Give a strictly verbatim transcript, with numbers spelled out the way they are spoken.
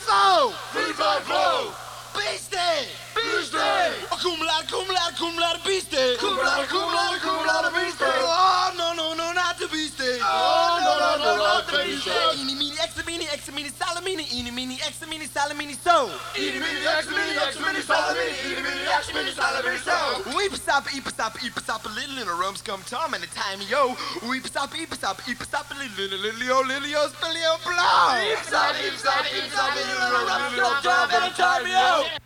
flow! Free flight flow! Beastie! Beastie! Oh, cum laude, cum laude, cum laude, beastie! Cum laude, cum laude, cum laude, beastie! Oh, no, no, no, not the beastie! Oh, no, no, no, not the beastie! Eeny, meeny, extra, meeny, extra, meeny, salamini, eeny, meeny, extra, meeny, salamini, so! Eeny, meeny, extra, meeny, extra, meeny, salamini, eeny, meeny, extra, meeny, salamini, so! Weep stop, eep stop, eep stop, a little in a rums come Tom and the time yo. Weep stop, eep stop, eep stop, a little little little yo, little yo, spilly yo, blow. Eep stop, eep stop, eep stop, A little rums come Tom and the time yo.